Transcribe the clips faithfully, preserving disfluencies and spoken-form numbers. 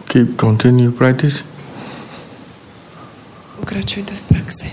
Keep continue practice. Pokračujte v praxi.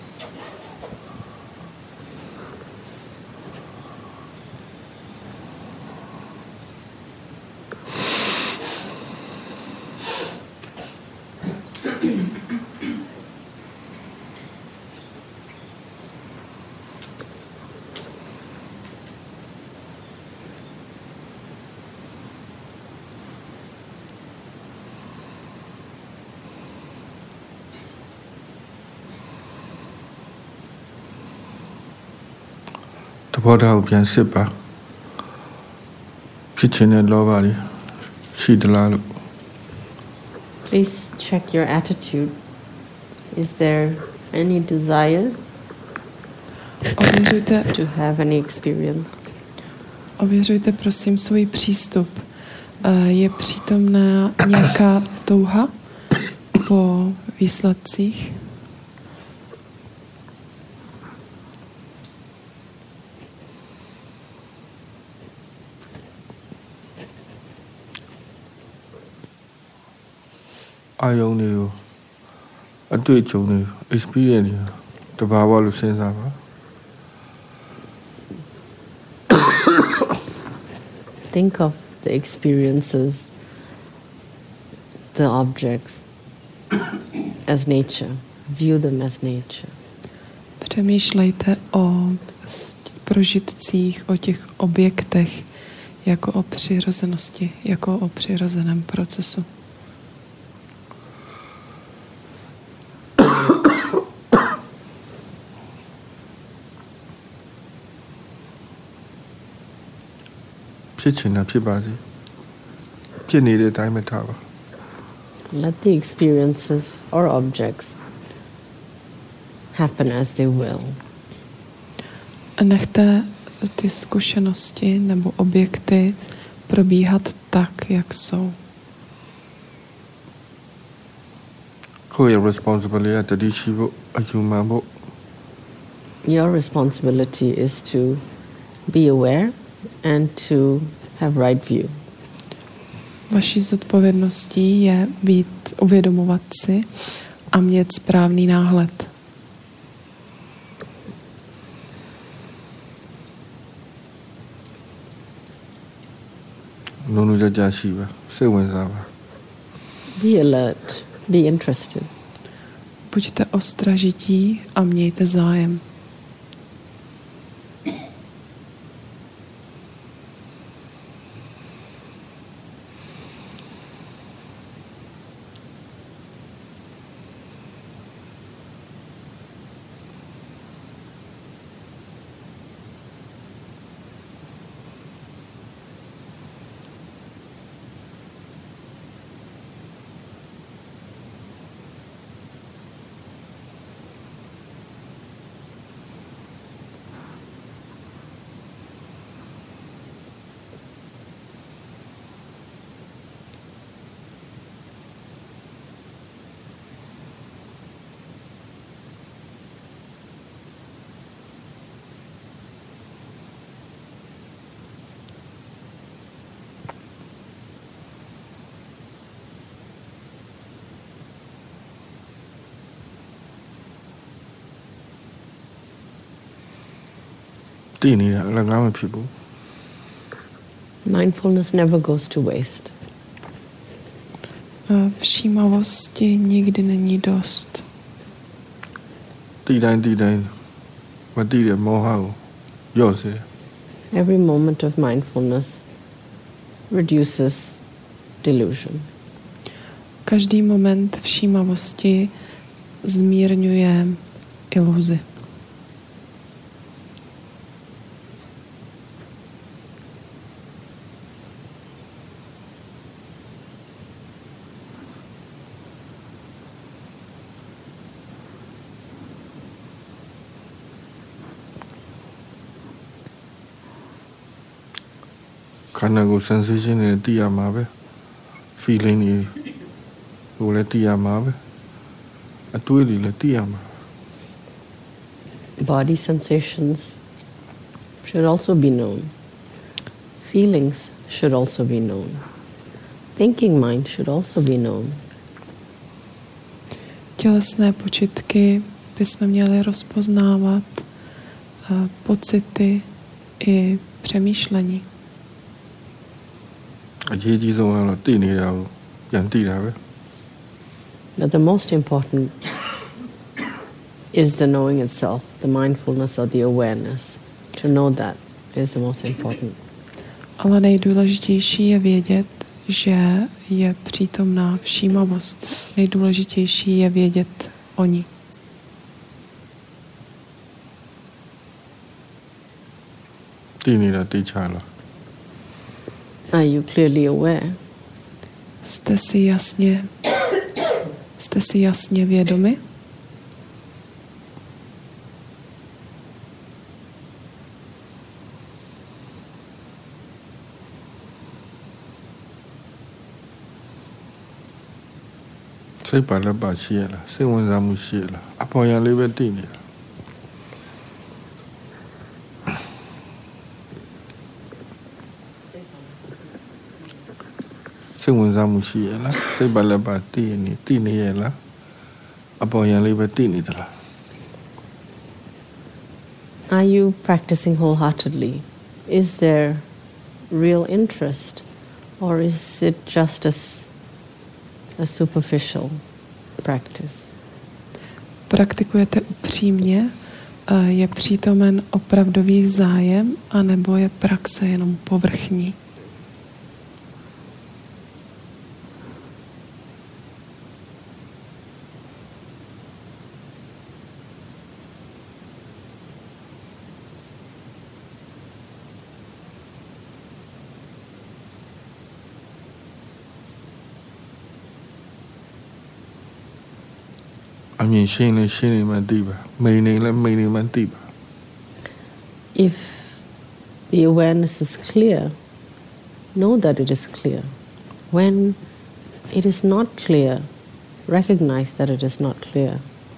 What help can sit back? Pitching and love, she the Please check your attitude. Is there any desire Ověřujte, to have any experience? ověřujte prosím svůj přístup. Eh, Je přítomná nějaká touha po výsledcích? I only you. I do it only experience the power of sense. Think of the experiences, the objects as nature. View them as nature. Přemýšlejte o s- prožitcích, o těch objektech jako o přirozenosti, jako o přirozeném procesu. Pitching a pibazi. Penny the time at tower. Let the experiences or objects happen as they will. Nechte ty zkušenosti nebo objekty probíhat tak, jak jsou. Who is responsible at the Dishivo, a human book? Your responsibility is to be aware and to have right view. Vaší zodpovědností je být, uvědomovat si a mít správný náhled. No, no, Jashiva. Say when Zava. Be alert, be interested. Buďte ostražití a mějte zájem. People. Mindfulness never goes to waste. A všímavosti nikdy není dost. Every moment of mindfulness reduces delusion. Každý moment všímavosti zmírňuje iluzi. Kanago sensation in the Tiamabe. Feeling you let Tiamabe. A tuili let Tiama. Body sensations should also be known. Feelings should also be known. thinking mind should also be known. Tělesné počitky bychom měli rozpoznávat, uh, pocity i přemýšlení. A děti to má ty nejdávu, jen ty dáve. But the most important is the knowing itself, the mindfulness or the awareness. To know that is the most important. Ale nejdůležitější je vědět, že je přítomná všímavost. Nejdůležitější je vědět o ní. Ty nejda, ty čála. Are you clearly aware? Jste si jasně, jste si jasně vědomi? Say pala ba shiela, say wenza mu shiela. Apo yan le be ti ni. Say wenza mu shiela, say pala ba ti ni, ti ni yela. Apo yan le be ti ni da la. Are you practicing wholeheartedly? Is there real interest, or is it just a, s- a superficial practice? Praktikujete upřímně? A je přítomen opravdový zájem, anebo je praxe jenom povrchní? Aမြင်ရှင်းလဲရှင်းနေမှသိပါမိန်နေလဲမိန်နေမှသိပါ If the awareness is clear, know that it is clear. When it is not clear, recognize that it is not clear.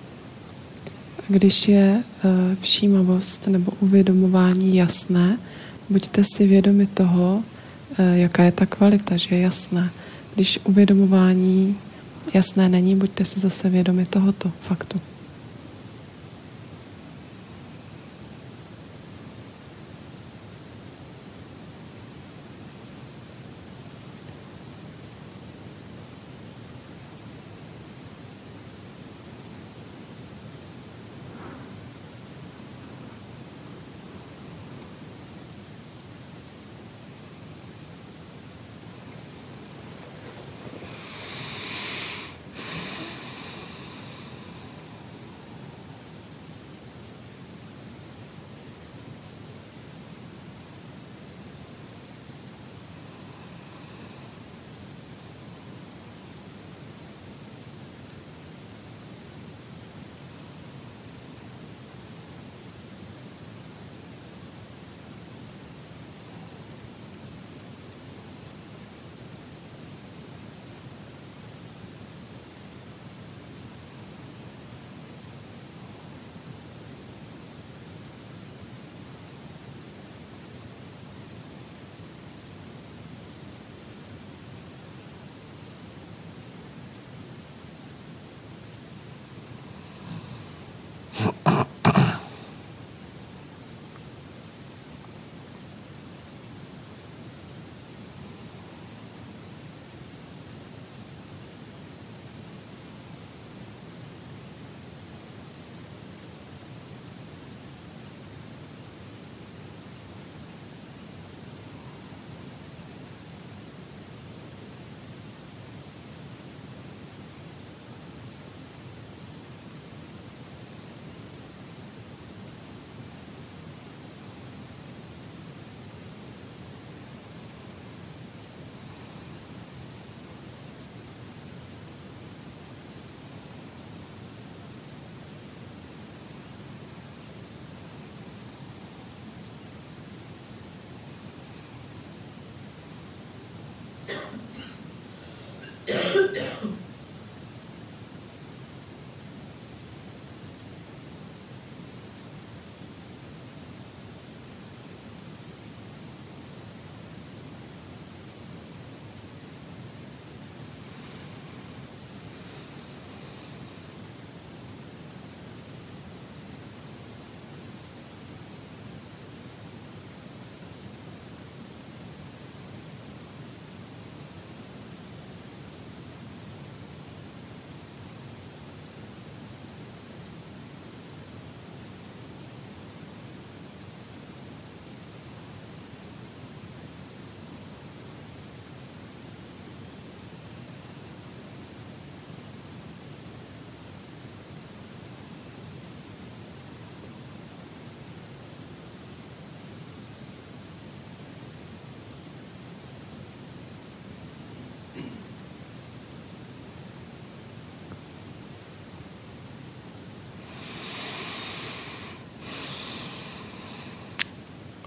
Když je uh, všímavost nebo uvědomování jasné, buďte si vědomi toho, uh, jaká je ta kvalita, že je jasné. Když uvědomování jasné není, buďte si zase vědomi tohoto faktu.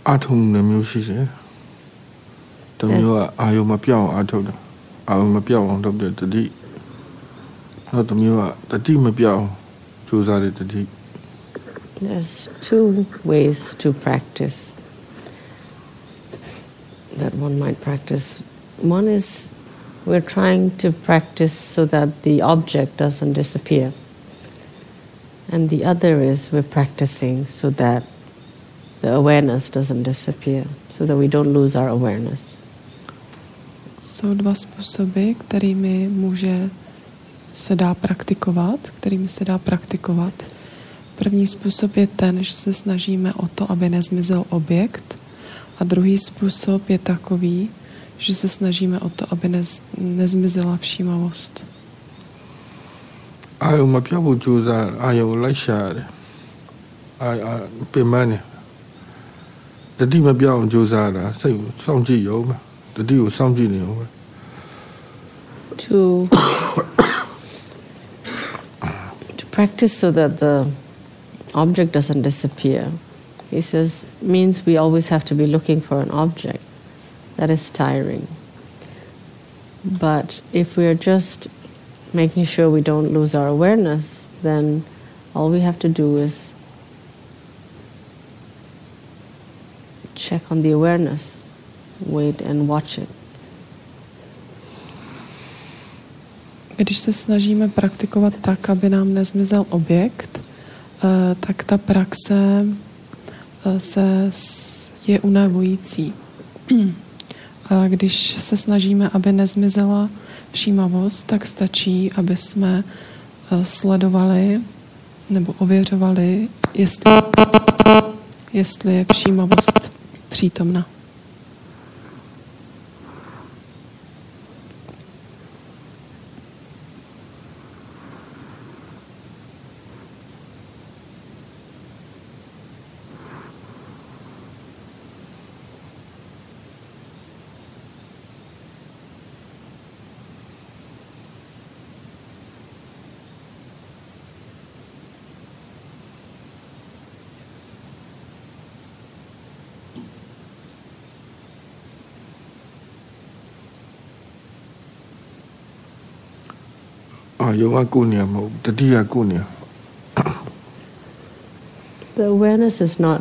အားထုတ်မှုမျိုးရှိတယ်တမျိုးကအာယုံမပြောင်းအားထုတ်တယ်အာယုံမပြောင်းအောင်လုပ်တဲ့တတိနောက်တမျိုးကတတိမပြောင်းကြိုးစားတဲ့တတိ There's two ways to practice that one might practice. One is we're trying to practice so that the object doesn't disappear. And the other is we're practicing so that the awareness doesn't disappear, so that we don't lose our awareness. Jsou dva způsoby, kterými může se dá praktikovat, kterými se dá praktikovat. První způsob je ten, že se snažíme o to, aby nezmizel objekt, a druhý způsob je takový, že se snažíme o to, aby nez, nezmizela všímavost. အာယုံမပြောင်းဖို့ကြိုးစားအာယုံလိုက်ရှာတယ်အာအာပင်မနေတတိမပြောင်းကြိုးစားတာစိတ်စောင့်ကြည့်ရုံပဲတတိကိုစောင့်ကြည့်နေရုံပဲ To to practice so that the object doesn't disappear, he says, means we always have to be looking for an object. That is tiring. But if we are just making sure we don't lose our awareness, then all we have to do is check on the awareness, wait and watch it. Když se snažíme praktikovat tak, aby nám nezmizel objekt, tak ta praxe se je unavující. A když se snažíme, aby nezmizela všímavost, tak stačí, aby jsme sledovali nebo ověřovali, jestli, jestli je všímavost přítomna. The awareness is not.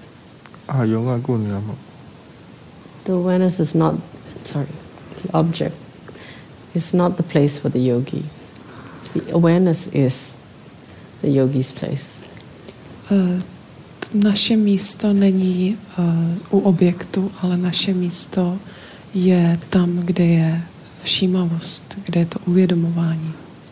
The awareness is not. Sorry, the object is not the place for the yogi. The awareness is the yogi's place. Uh, naše místo není uh, u objektu, ale naše místo je tam, kde je všímavost, kde je to uvědomování.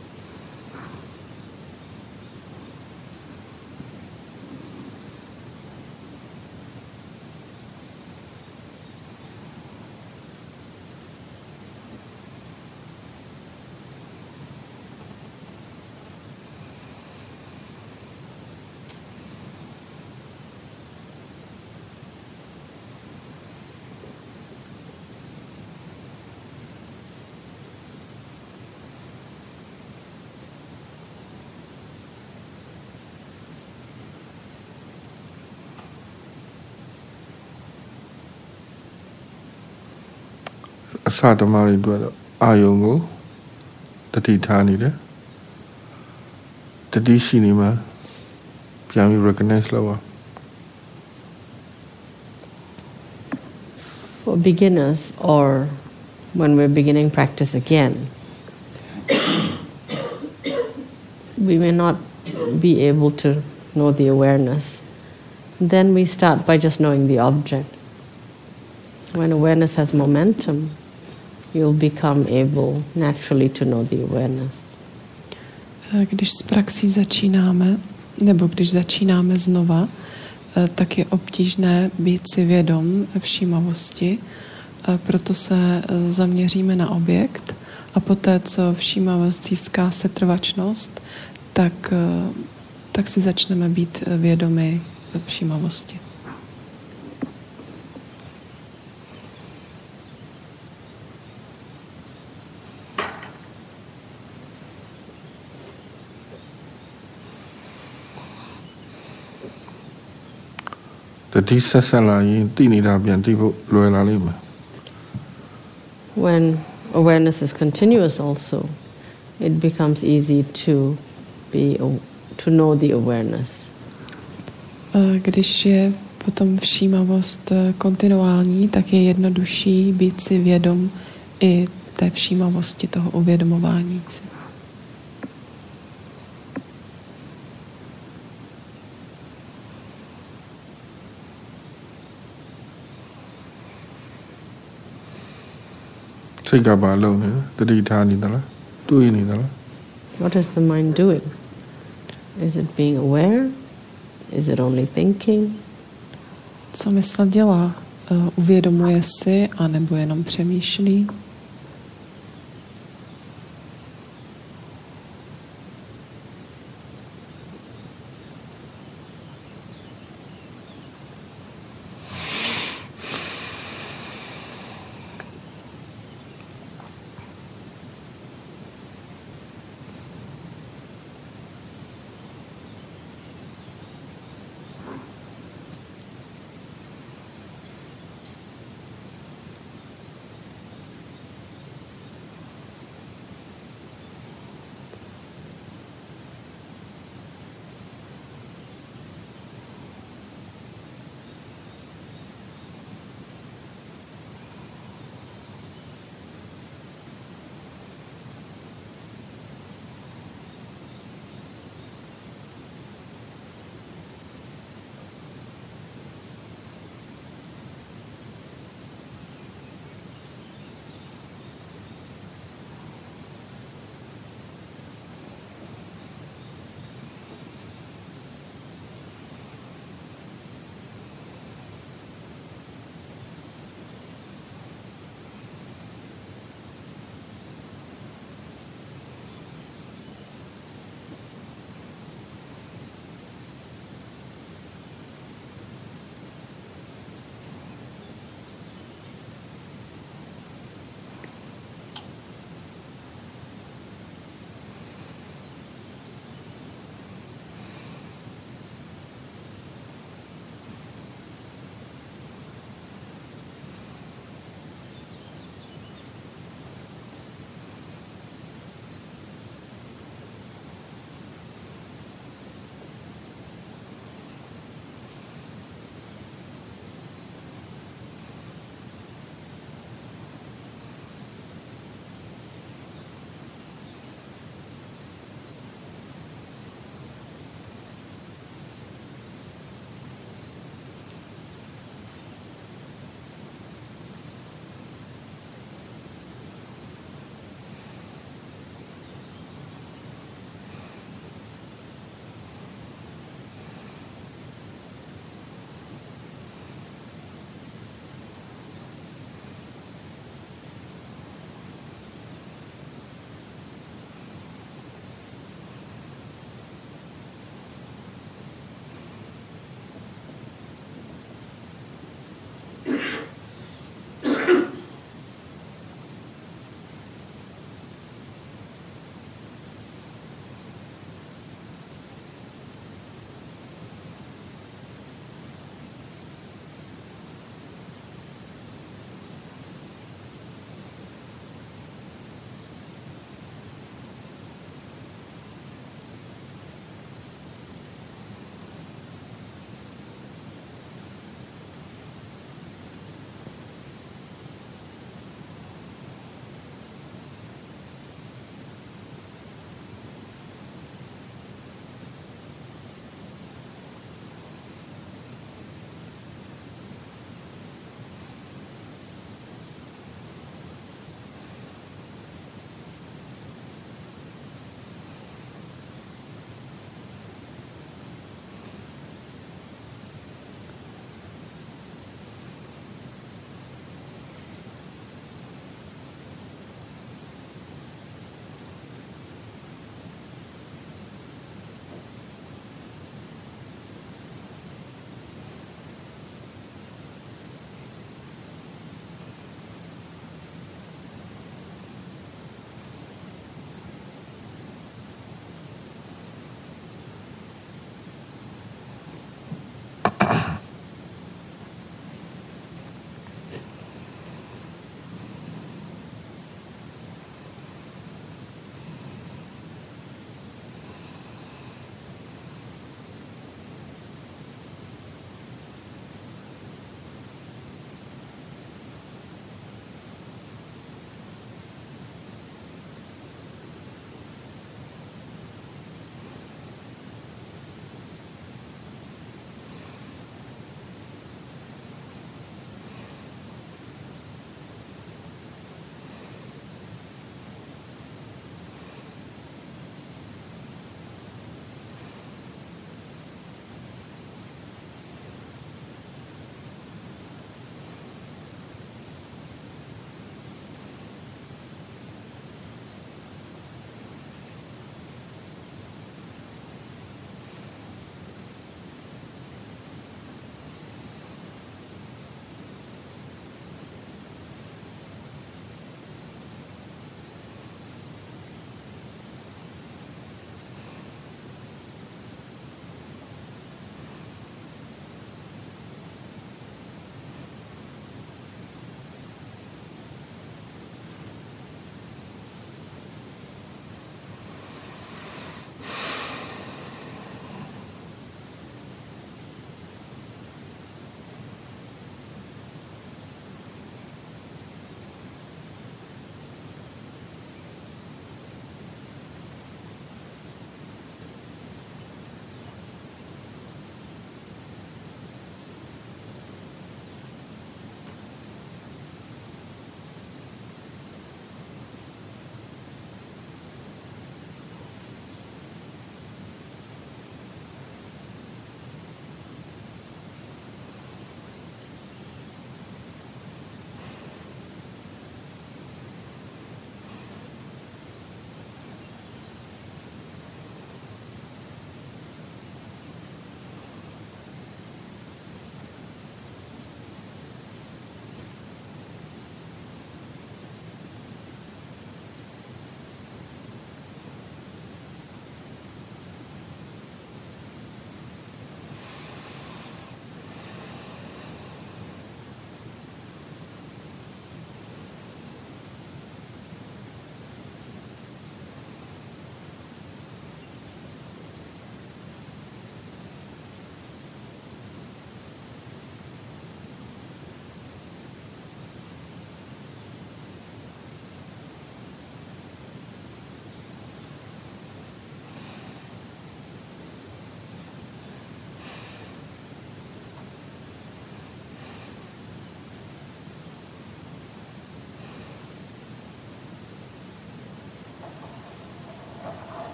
Sadhamari dwara ayongo tati thani de tati shinima pyami recognize lawa. For beginners, or when we're beginning practice again, we may not be able to know the awareness. Then we start by just knowing the object. When awareness has momentum, you'll become able naturally to know the awareness. Když s praxí začínáme, nebo když začínáme znova, tak je obtížné být si vědom všímavosti, proto se zaměříme na objekt a poté, co všímavost získá setrvačnost, tak, tak si začneme být vědomi všímavosti. တိဆက်ဆက်လာရင်သိနေတာပြန်သိဖို့လွယ်လာလိမ့်မယ် When awareness is continuous also, it becomes easy to be to know the awareness. Když je potom všímavost kontinuální, tak je jednodušší být si vědom i té všímavosti, toho uvědomování si. What is the mind doing? Is it being aware? Is it only thinking? Co mysl dělá? Uh, uvědomuje si, anebo jenom přemýšlí?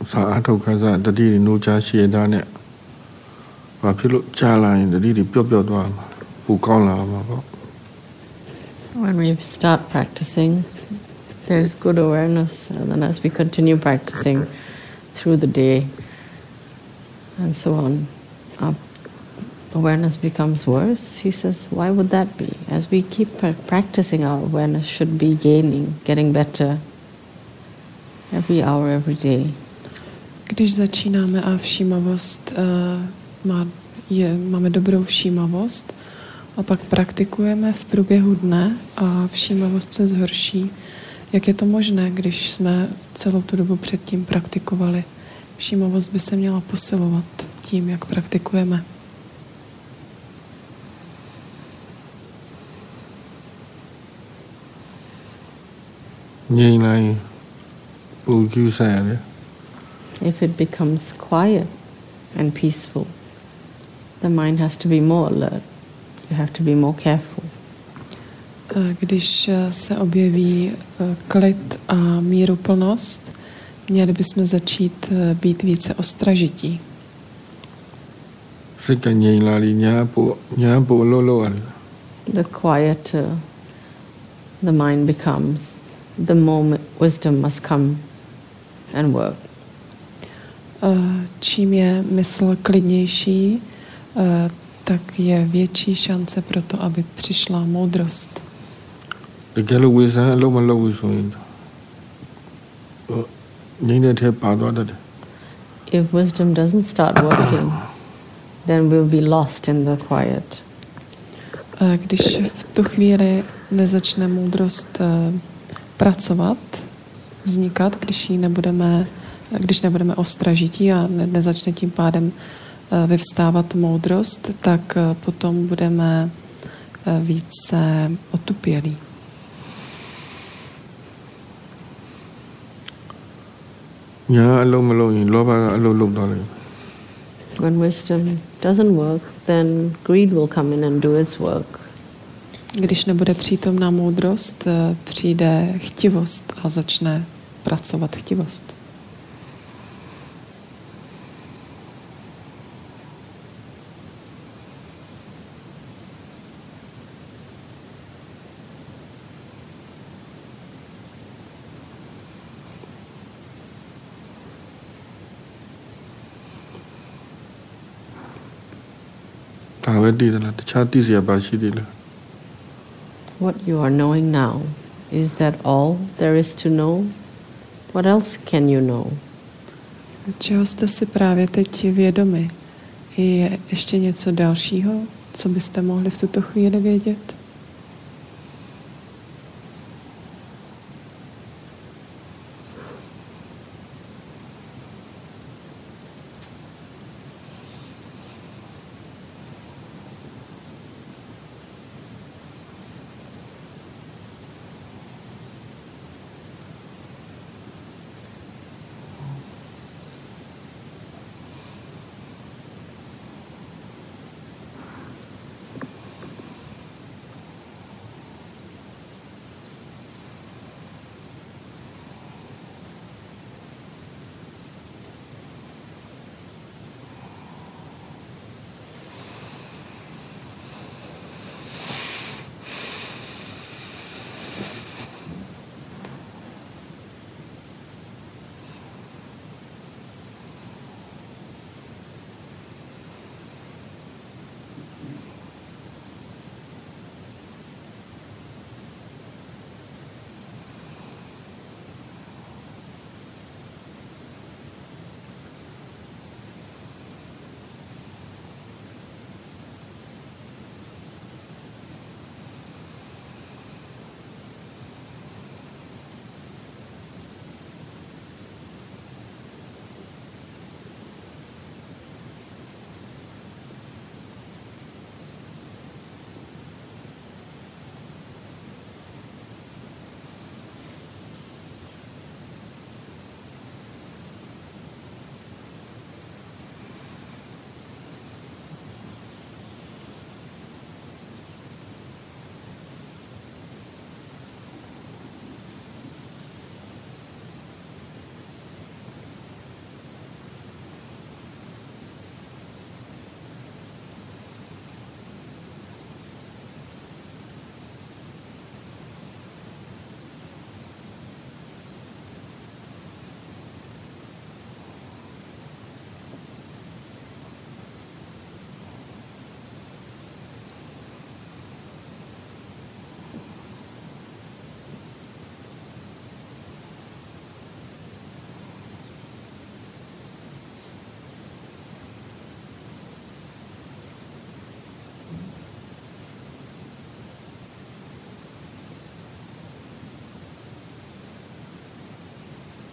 စာအထောက်ခံစားတတိတွေနိုးချရှည်တာနဲ့ဘာဖြစ်လို့ကြားလာရင်တတိတွေပျော့ပျော့သွားမှာပူကောင်းလာမှာပေါ့ When we start practicing, there's good awareness, and then as we continue practicing through the day and so on, our awareness becomes worse. He says, why would that be? As we keep practicing, our awareness should be gaining, getting better every hour, every day. Když začínáme a všímavost uh, má, je, máme dobrou všímavost a pak praktikujeme v průběhu dne a všímavost se zhorší. Jak je to možné, když jsme celou tu dobu předtím praktikovali? Všímavost by se měla posilovat tím, jak praktikujeme. If it becomes quiet and peaceful, the mind has to be more alert. You have to be more careful. Když se objeví klid a míruplnost, měli bychom začít být více ostražití. The quieter the mind becomes, the more wisdom must come and work. Čím je mysl klidnější, tak je větší šance pro to, aby přišla moudrost. If wisdom doesn't start working, then we'll be lost in the quiet. Když v tu chvíli nezačne moudrost pracovat, vznikat, když ji nebudeme, když nebudeme ostražití a ne, nezačne tím pádem vyvstávat moudrost, tak potom budeme více otupělí. When wisdom doesn't work, then greed will come in and do its work. Když nebude přítomná moudrost, přijde chtivost a začne pracovat chtivost. What you are knowing now, is that all there is to know? What else can you know? Čeho jste si právě teď vědomi? Je ještě něco dalšího, co byste mohli v tuto chvíli vědět?